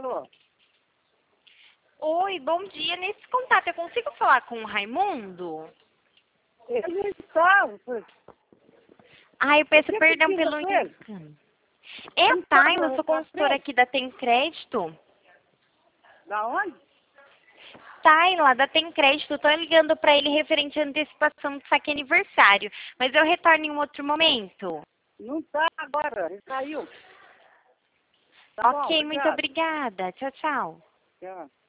Alô? Oi, bom dia. Nesse contato, eu consigo falar com o Raimundo? Ele não está. Ai, eu peço Você perdão precisa pelo dele? engano. É a Então, Tayla, eu eu sou posso consultora ver? aqui da Tem Crédito. Da onde? Tayla, da Tem Crédito, tô ligando para ele referente à antecipação do saque aniversário. Mas eu retorno em um outro momento. Não está agora, ele saiu. Tá bom, Ok, muito obrigado. obrigada. Tchau, tchau. Tchau.